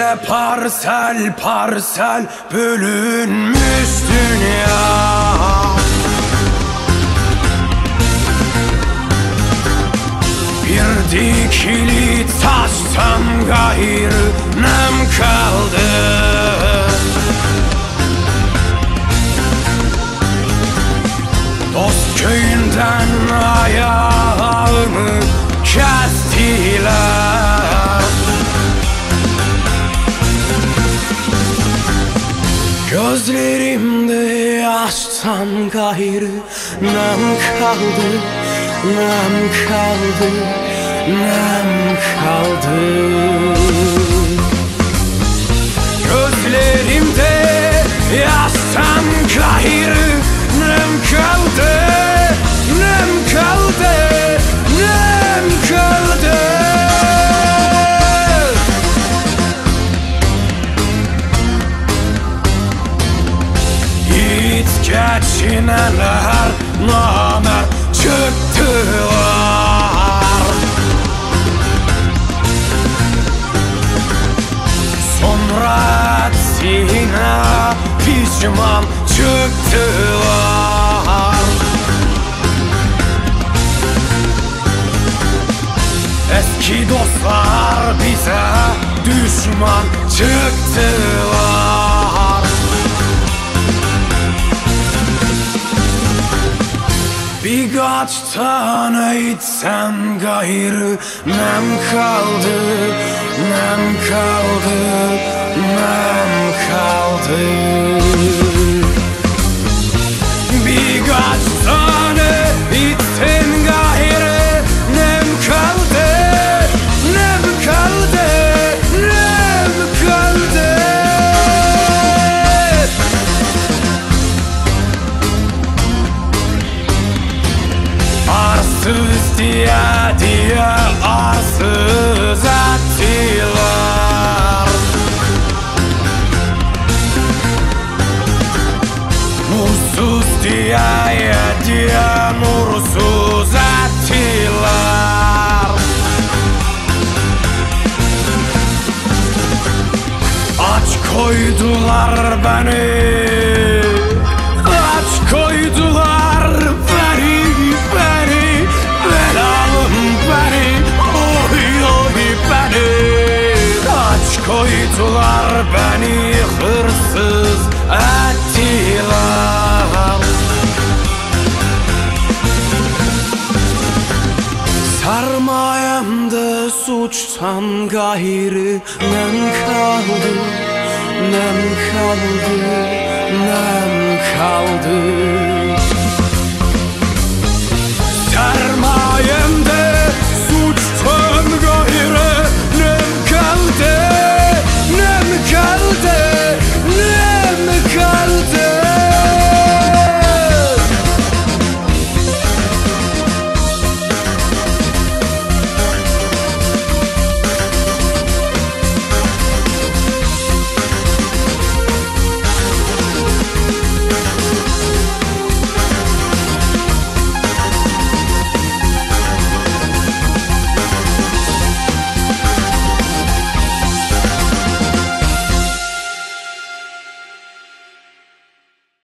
parsel parsel bölünmüş dünya. Bir dikili taştan gayrı nem kaldı. Dost köyünden ayağımı kestiler. Gözlerimde yaştan gayrı nem kaldı, nem kaldı, nem kaldı. Gözlerimde yaştan gayrı nem kaldı, nem kaldı, nem kaldı. Geçinenler namer çıktılar. Sonra sine pişman çıktılar. Eski dostlar bize düşman çıktılar. Birkaç tane içsem gayrı nem kaldı, nem kaldı, nem kaldı. Birkaç tane içsem gayrı nem kaldı, nem kaldı, nem kaldı. Arsız diye arsız ettiler. Nursuz diye nursuz ettiler. Aç koydular beni, aç koydular beni, beni, belalım beni, oy oy beni. Aç koydular beni, hırsız ettiler. Sermayemde suçtan gayrı nem kaldı, nem kaldı, nem kaldı.